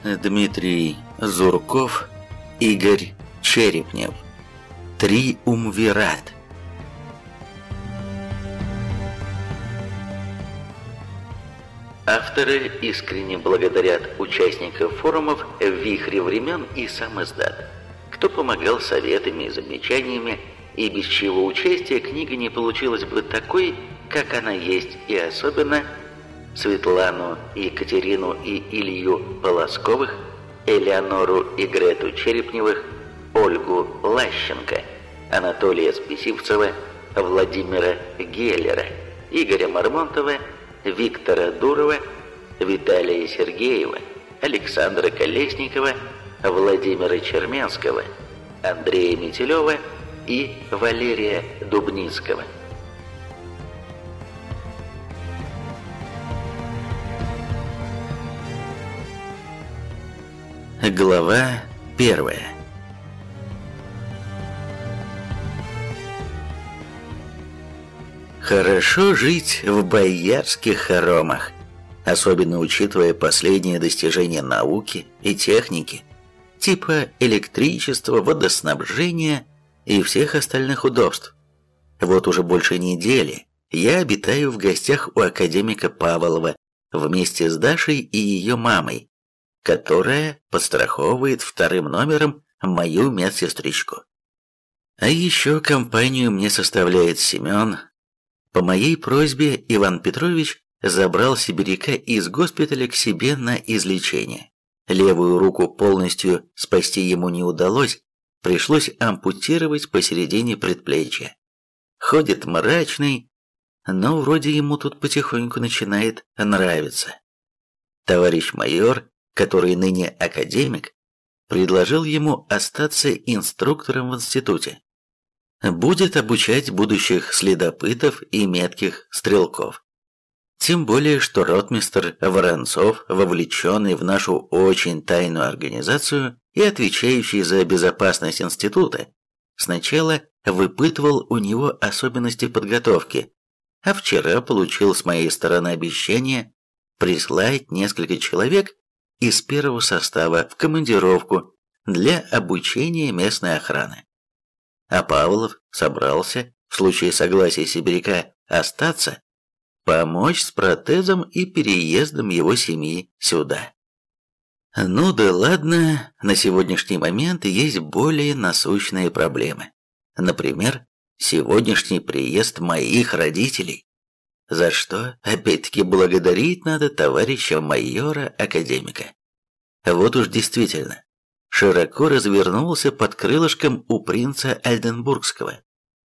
Дмитрий Зурков, Игорь Черепнев. Триумвират. Авторы искренне благодарят участников форумов в «Вихре времен» и сам издат, кто помогал советами и замечаниями, и без чьего участия книга не получилась бы такой, как она есть, и особенно Светлану, Екатерину и Илью Полосковых, Элеонору и Грету Черепневых, Ольгу Лащенко, Анатолия Списивцева, Владимира Геллера, Игоря Мармонтова, Виктора Дурова, Виталия Сергеева, Александра Колесникова, Владимира Черменского, Андрея Метелева и Валерия Дубницкого. Глава 1. Хорошо жить в боярских хоромах, особенно учитывая последние достижения науки и техники, типа электричества, водоснабжения и всех остальных удобств. Вот уже больше недели я обитаю в гостях у академика Павлова вместе с Дашей и ее мамой, которая подстраховывает вторым номером мою медсестричку. А еще компанию мне составляет Семен. По моей просьбе Иван Петрович забрал сибиряка из госпиталя к себе на излечение. Левую руку полностью спасти ему не удалось, пришлось ампутировать посередине предплечья. Ходит мрачный, но вроде ему тут потихоньку начинает нравиться. Товарищ майор, который ныне академик, предложил ему остаться инструктором в институте. Будет обучать будущих следопытов и метких стрелков. Тем более, что ротмистр Воронцов, вовлеченный в нашу очень тайную организацию и отвечающий за безопасность института, сначала выпытывал у него особенности подготовки, а вчера получил с моей стороны обещание прислать несколько человек из первого состава в командировку для обучения местной охраны. А Павлов собрался, в случае согласия сибиряка остаться, помочь с протезом и переездом его семьи сюда. Ну да ладно, на сегодняшний момент есть более насущные проблемы. Например, сегодняшний приезд моих родителей. За что, опять-таки, благодарить надо товарища майора-академика. Вот уж действительно, широко развернулся под крылышком у принца Альденбургского.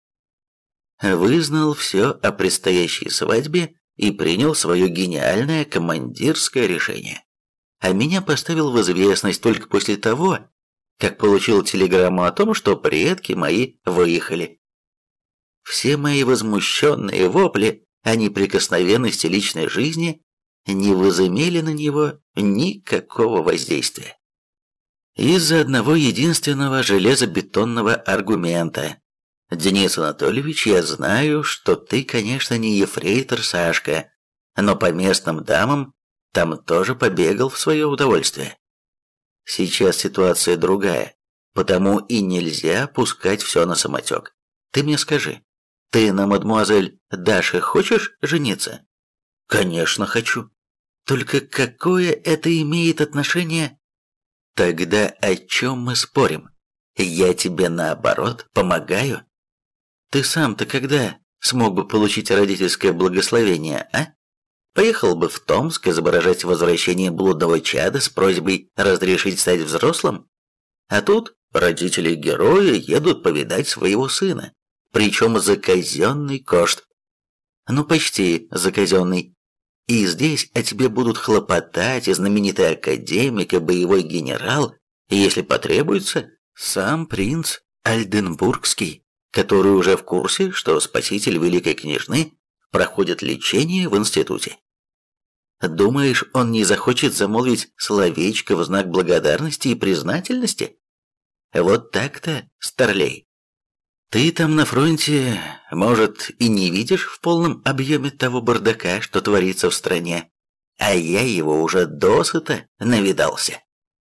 Вызнал все о предстоящей свадьбе и принял свое гениальное командирское решение. А меня поставил в известность только после того, как получил телеграмму о том, что предки мои выехали. Все мои возмущенные вопли о неприкосновенности личной жизни не возымели на него никакого воздействия. Из-за одного единственного железобетонного аргумента. Денис Анатольевич, я знаю, что ты, конечно, не ефрейтор Сашка, но по местным дамам там тоже побегал в свое удовольствие. Сейчас ситуация другая, потому и нельзя пускать все на самотек. Ты мне скажи, ты на мадемуазель Даше хочешь жениться? Конечно, хочу. Только какое это имеет отношение? Тогда о чем мы спорим? Я тебе, наоборот, помогаю. Ты сам-то когда смог бы получить родительское благословение, а? Поехал бы в Томск изображать возвращение блудного чада с просьбой разрешить стать взрослым? А тут родители героя едут повидать своего сына, причем за казенный кошт. Ну, почти за казенный. И здесь о тебе будут хлопотать и знаменитый академик, и боевой генерал, и, если потребуется, сам принц Альденбургский, который уже в курсе, что спаситель великой княжны проходит лечение в институте. Думаешь, он не захочет замолвить словечко в знак благодарности и признательности? Вот так-то, старлей. Ты там на фронте, может, и не видишь в полном объеме того бардака, что творится в стране, а я его уже досыта навидался.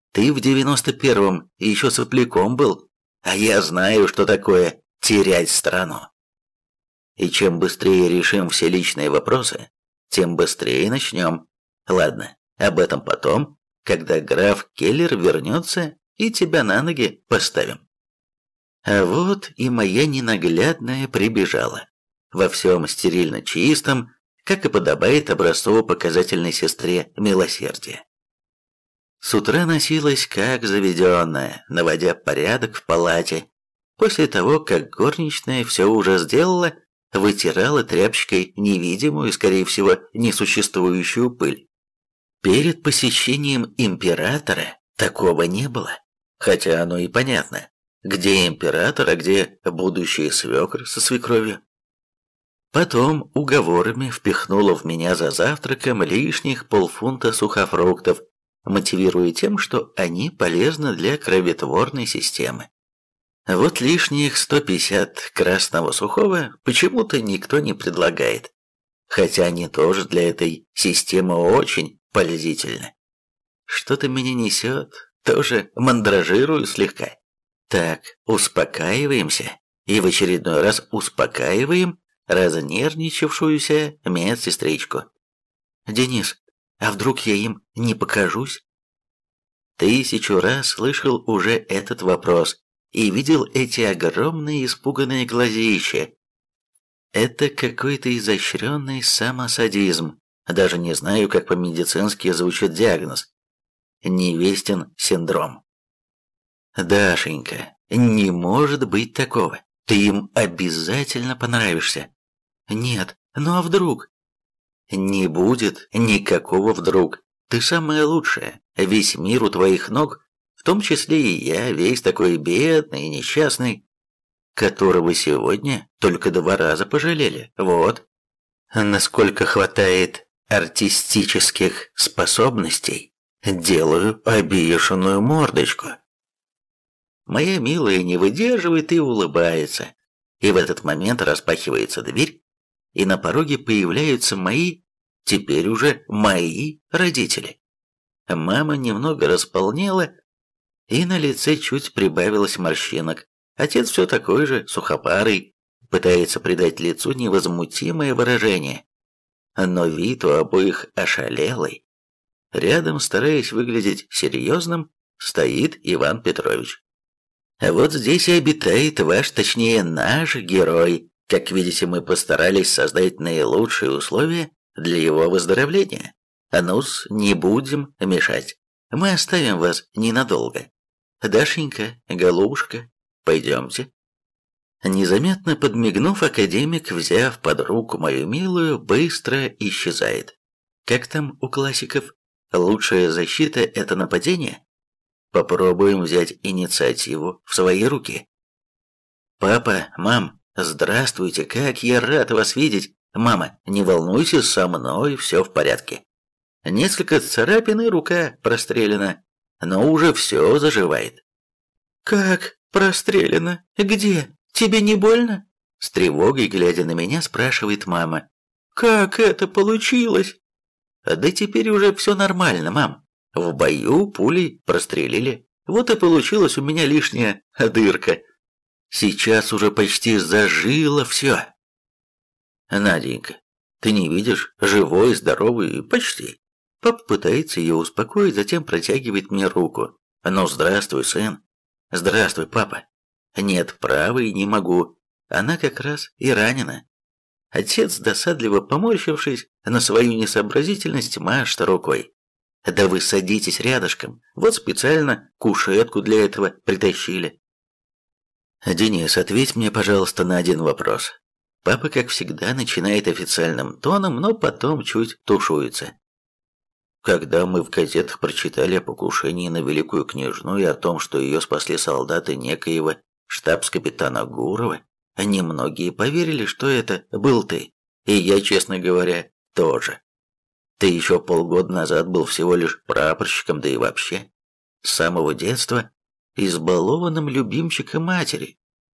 Ты в 91-м еще сопляком был, а я знаю, что такое терять страну. И чем быстрее решим все личные вопросы, тем быстрее начнем. Ладно, об этом потом, когда граф Келлер вернется и тебя на ноги поставим. А вот и моя ненаглядная прибежала. Во всем стерильно чистом, как и подобает образцово-показательной сестре милосердия. С утра носилась как заведенная, наводя порядок в палате. После того, как горничная все уже сделала, вытирала тряпочкой невидимую, скорее всего, несуществующую пыль. Перед посещением императора такого не было, хотя оно и понятно. Где император, а где будущий свекр со свекровью? Потом уговорами впихнула в меня за завтраком лишних полфунта сухофруктов, мотивируя тем, что они полезны для кроветворной системы. Вот лишних 150 красного сухого почему-то никто не предлагает, хотя они тоже для этой системы очень полезительны. Что-то меня несет, тоже мандражирую слегка. Так, успокаиваемся и в очередной раз успокаиваем разнервничавшуюся медсестричку. «Денис, а вдруг я им не покажусь?» 1000 раз слышал уже этот вопрос и видел эти огромные испуганные глазища. Это какой-то изощренный самосадизм. Даже не знаю, как по-медицински звучит диагноз. Невестин синдром. «Дашенька, не может быть такого. Ты им обязательно понравишься». «Нет, ну а вдруг?» «Не будет никакого вдруг. Ты самая лучшая. Весь мир у твоих ног, в том числе и я, весь такой бедный и несчастный, которого сегодня только 2 раза пожалели. Вот. Насколько хватает артистических способностей, делаю обиженную мордочку». Моя милая не выдерживает и улыбается. И в этот момент распахивается дверь, и на пороге появляются мои, теперь уже мои родители. Мама немного располнела, и на лице чуть прибавилось морщинок. Отец все такой же, сухопарый, пытается придать лицу невозмутимое выражение. Но вид у обоих ошалелый. Рядом, стараясь выглядеть серьезным, стоит Иван Петрович. Вот здесь и обитает ваш, точнее наш герой. Как видите, мы постарались создать наилучшие условия для его выздоровления. Ну-с, не будем мешать. Мы оставим вас ненадолго. Дашенька, голубушка, пойдемте. Незаметно подмигнув, академик, взяв под руку мою милую, быстро исчезает. Как там у классиков? Лучшая защита – это нападение? Попробуем взять инициативу в свои руки. Папа, мам, здравствуйте, как я рад вас видеть. Мама, не волнуйтесь, со мной все в порядке. Несколько царапин и рука прострелена, но уже все заживает. Как прострелена? Где? Тебе не больно? С тревогой, глядя на меня, спрашивает мама. Как это получилось? Да теперь уже все нормально, мам. В бою пулей прострелили. Вот и получилась у меня лишняя дырка. Сейчас уже почти зажило все. Наденька, ты не видишь? Живой, здоровый, почти. Папа пытается ее успокоить, затем протягивает мне руку. Ну, здравствуй, сын. Здравствуй, папа. Нет, правой не могу. Она как раз и ранена. Отец, досадливо поморщившись на свою несообразительность, машет рукой. Да вы садитесь рядышком, вот специально кушетку для этого притащили. Денис, ответь мне, пожалуйста, на один вопрос. Папа, как всегда, начинает официальным тоном, но потом чуть тушуется. Когда мы в газетах прочитали о покушении на великую княжну и о том, что ее спасли солдаты некоего штабс-капитана Гурова, немногие поверили, что это был ты. И я, честно говоря, тоже. Ты еще полгода назад был всего лишь прапорщиком, да и вообще, с самого детства, избалованным любимчиком матери.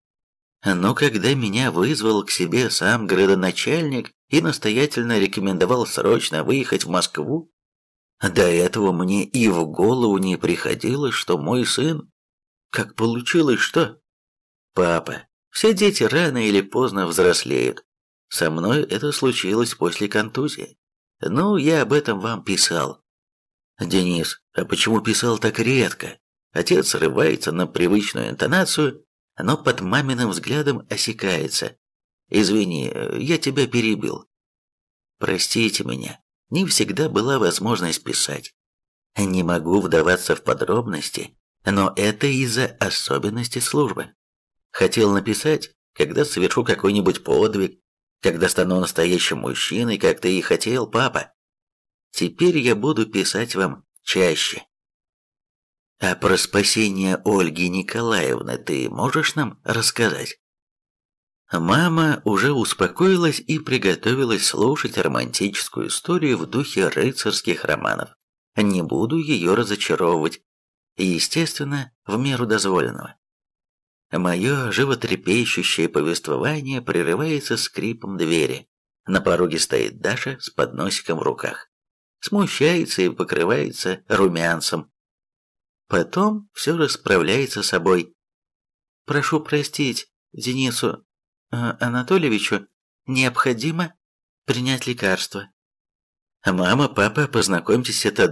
Но когда меня вызвал к себе сам градоначальник и настоятельно рекомендовал срочно выехать в Москву, До этого мне и в голову не приходило, что мой сын... Как получилось, что... Папа, все дети рано или поздно взрослеют. Со мной это случилось после контузии. Ну, я об этом вам писал. Денис, а почему писал так редко? Отец срывается на привычную интонацию, но под маминым взглядом осекается. Извини, я тебя перебил. Простите меня, не всегда была возможность писать. Не могу вдаваться в подробности, но это из-за особенностей службы. Хотел написать, когда совершу какой-нибудь подвиг, когда стану настоящим мужчиной, как ты и хотел, папа. Теперь я буду писать вам чаще. А про спасение Ольги Николаевны ты можешь нам рассказать? Мама уже успокоилась и приготовилась слушать романтическую историю в духе рыцарских романов. Не буду ее разочаровывать, естественно, в меру дозволенного. Мое животрепещущее повествование прерывается скрипом двери. На пороге стоит Даша с подносиком в руках. Смущается и покрывается румянцем. Потом все расправляется с собой. «Прошу простить, Денису Анатольевичу необходимо принять лекарство». «Мама, папа, познакомьтесь, это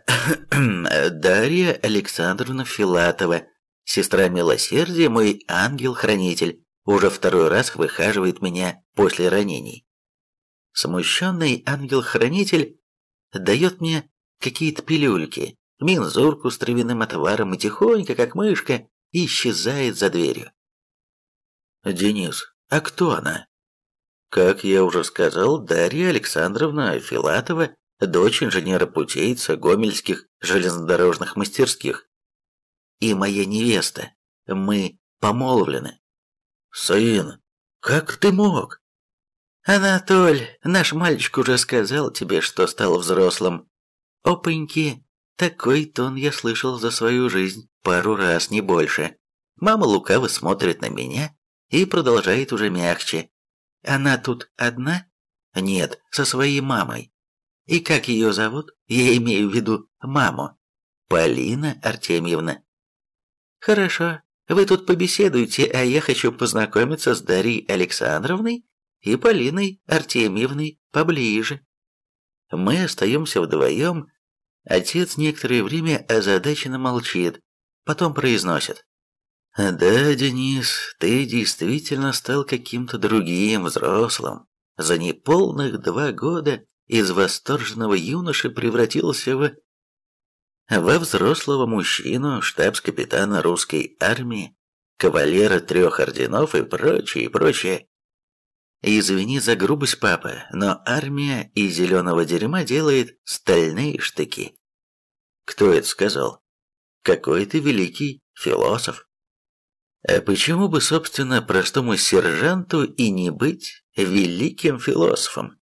Дарья Александровна Филатова, сестра милосердия, мой ангел-хранитель, уже второй раз выхаживает меня после ранений». Смущенный ангел-хранитель дает мне какие-то пилюльки, мензурку с травяным отваром и тихонько, как мышка, исчезает за дверью. «Денис, а кто она?» Как я уже сказал, Дарья Александровна Филатова, дочь инженера-путейца Гомельских железнодорожных мастерских. И моя невеста. Мы помолвлены. Сын, как ты мог? Анатоль, наш мальчик уже сказал тебе, что стал взрослым. Опаньки, такой тон я слышал за свою жизнь пару раз, не больше. Мама лукаво смотрит на меня и продолжает уже мягче. Она тут одна? Нет, со своей мамой. И как ее зовут? Я имею в виду маму. Полина Артемьевна. Хорошо, вы тут побеседуйте, а я хочу познакомиться с Дарьей Александровной и Полиной Артемьевной поближе. Мы остаемся вдвоем. Отец некоторое время озадаченно молчит, потом произносит. «Да, Денис, ты действительно стал каким-то другим, взрослым. За неполных 2 года из восторженного юноши превратился во взрослого мужчину, штабс-капитана русской армии, кавалера 3 орденов и прочее, и прочее. Извини за грубость, папа, но армия из зеленого дерьма делает стальные штыки». Кто это сказал? Какой-то великий философ. А почему бы, собственно, простому сержанту и не быть великим философом?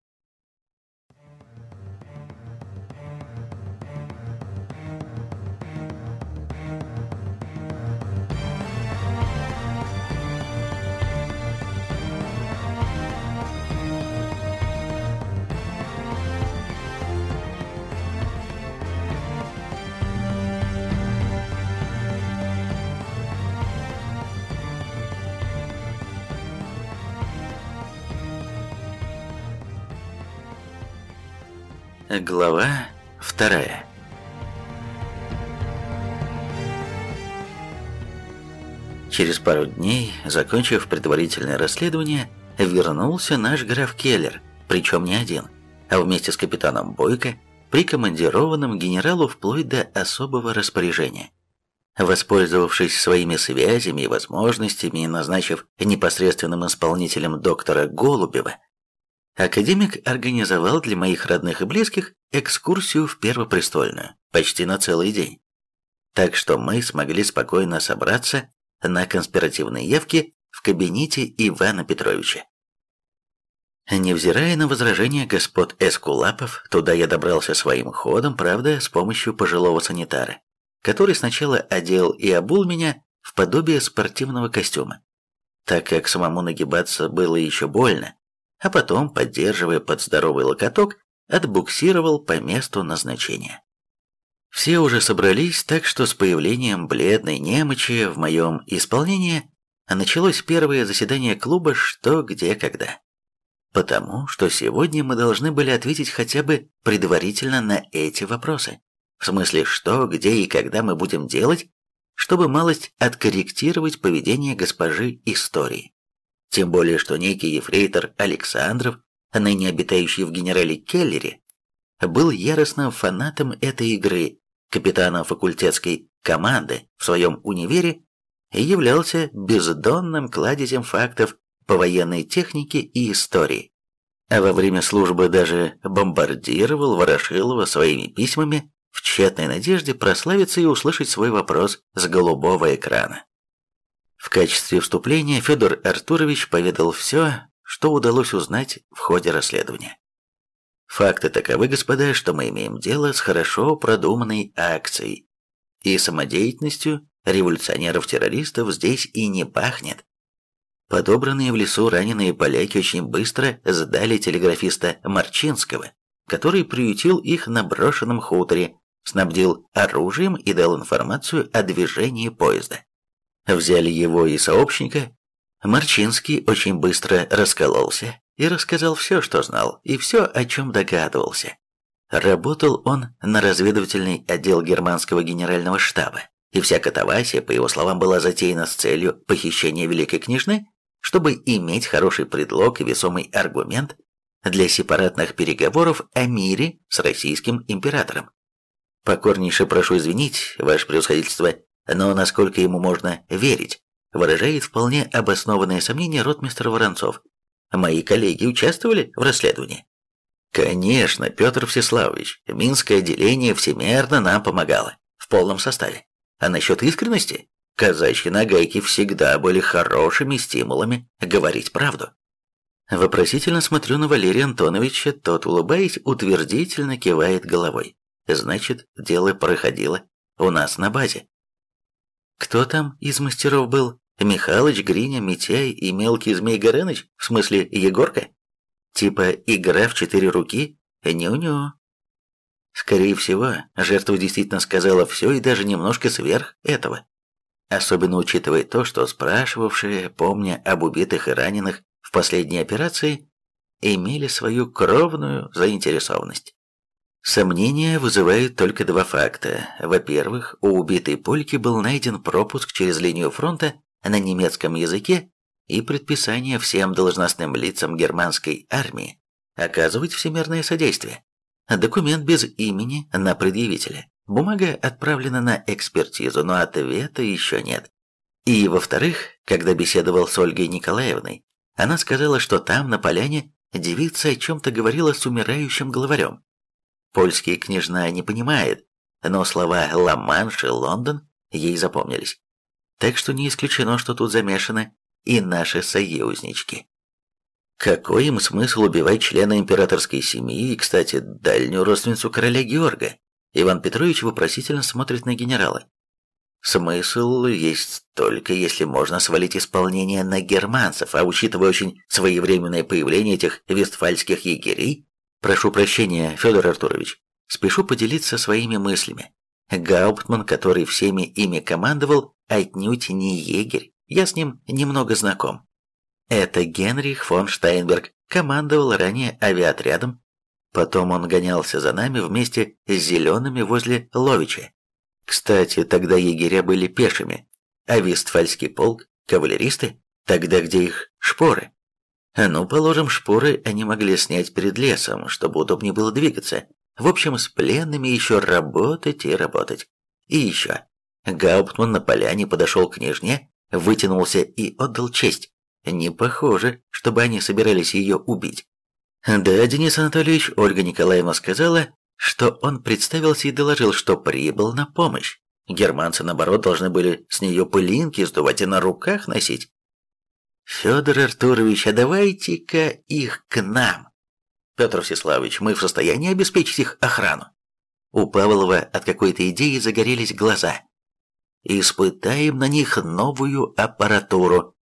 Глава 2. Через пару дней, закончив предварительное расследование, вернулся наш граф Келлер, причем не один, а вместе с капитаном Бойко, прикомандированным генералу вплоть до особого распоряжения. Воспользовавшись своими связями и возможностями и назначив непосредственным исполнителем доктора Голубева, академик организовал для моих родных и близких экскурсию в Первопрестольную, почти на целый день. Так что мы смогли спокойно собраться на конспиративной явке в кабинете Ивана Петровича. Невзирая на возражения господ эскулапов, туда я добрался своим ходом, правда, с помощью пожилого санитара, который сначала одел и обул меня в подобие спортивного костюма, так как самому нагибаться было еще больно, а потом, поддерживая под здоровый локоток, отбуксировал по месту назначения. Все уже собрались, так что с появлением бледной немочи в моем исполнении началось первое заседание клуба «Что, где, когда». Потому что сегодня мы должны были ответить хотя бы предварительно на эти вопросы. В смысле, что, где и когда мы будем делать, чтобы малость откорректировать поведение госпожи истории. Тем более, что некий ефрейтор Александров, ныне обитающий в генерале Келлере, был яростным фанатом этой игры, капитаном факультетской команды в своем универе и являлся бездонным кладезем фактов по военной технике и истории. А во время службы даже бомбардировал Ворошилова своими письмами в тщетной надежде прославиться и услышать свой вопрос с голубого экрана. В качестве вступления Федор Артурович поведал все, что удалось узнать в ходе расследования. Факты таковы, господа, что мы имеем дело с хорошо продуманной акцией, и самодеятельностью революционеров-террористов здесь и не пахнет. Подобранные в лесу раненые поляки очень быстро сдали телеграфиста Марчинского, который приютил их на брошенном хуторе, снабдил оружием и дал информацию о движении поезда. Взяли его и сообщника. Марчинский очень быстро раскололся и рассказал все, что знал, и все, о чем догадывался. Работал он на разведывательный отдел германского генерального штаба, и вся катавасия, по его словам, была затеяна с целью похищения великой княжны, чтобы иметь хороший предлог и весомый аргумент для сепаратных переговоров о мире с российским императором. Покорнейше прошу извинить, ваше превосходительство, но насколько ему можно верить, выражает вполне обоснованное сомнение ротмистр Воронцов. Мои коллеги участвовали в расследовании. Конечно, Петр Всеславович, Минское отделение всемерно нам помогало, в полном составе. А насчет искренности, казачьи нагайки всегда были хорошими стимулами говорить правду. Вопросительно смотрю на Валерия Антоновича, тот, улыбаясь, утвердительно кивает головой. Значит, дело проходило у нас на базе. Кто там из мастеров был? Михалыч, Гриня, Митяй и мелкий Змей Горыныч? В смысле, Егорка? Типа игра в 4 руки? Ню-ню. Скорее всего, жертва действительно сказала все и даже немножко сверх этого. Особенно учитывая то, что спрашивавшие, помня об убитых и раненых в последней операции, имели свою кровную заинтересованность. Сомнения вызывают только два факта. Во-первых, у убитой польки был найден пропуск через линию фронта на немецком языке и предписание всем должностным лицам германской армии оказывать всемирное содействие. Документ без имени на предъявителя. Бумага отправлена на экспертизу, но ответа еще нет. И, во-вторых, когда беседовал с Ольгой Николаевной, она сказала, что там, на поляне, девица о чем-то говорила с умирающим главарем. Польский княжна не понимает, но слова «Ла-Манш» и «Лондон» ей запомнились. Так что не исключено, что тут замешаны и наши союзнички. Какой им смысл убивать члена императорской семьи и, кстати, дальнюю родственницу короля Георга? Иван Петрович вопросительно смотрит на генерала. Смысл есть только если можно свалить исполнение на германцев, а учитывая очень своевременное появление этих вестфальских егерей, прошу прощения, Федор Артурович, спешу поделиться своими мыслями. Гауптман, который всеми ими командовал, отнюдь не егерь, я с ним немного знаком. Это Генрих фон Штайнберг, командовал ранее авиаотрядом, потом он гонялся за нами вместе с зелеными возле Ловича. Кстати, тогда егеря были пешими, а Вестфальский полк – кавалеристы, тогда где их шпоры. Ну, положим, шпоры они могли снять перед лесом, чтобы удобнее было двигаться. В общем, с пленными еще работать и работать. И еще. Гауптман на поляне подошел к княжне, вытянулся и отдал честь. Не похоже, чтобы они собирались ее убить. Да, Денис Анатольевич, Ольга Николаевна сказала, что он представился и доложил, что прибыл на помощь. Германцы, наоборот, должны были с нее пылинки сдувать и на руках носить. Федор Артурович, а давайте-ка их к нам. Петр Всеславович, мы в состоянии обеспечить их охрану. У Павлова от какой-то идеи загорелись глаза. Испытаем на них новую аппаратуру.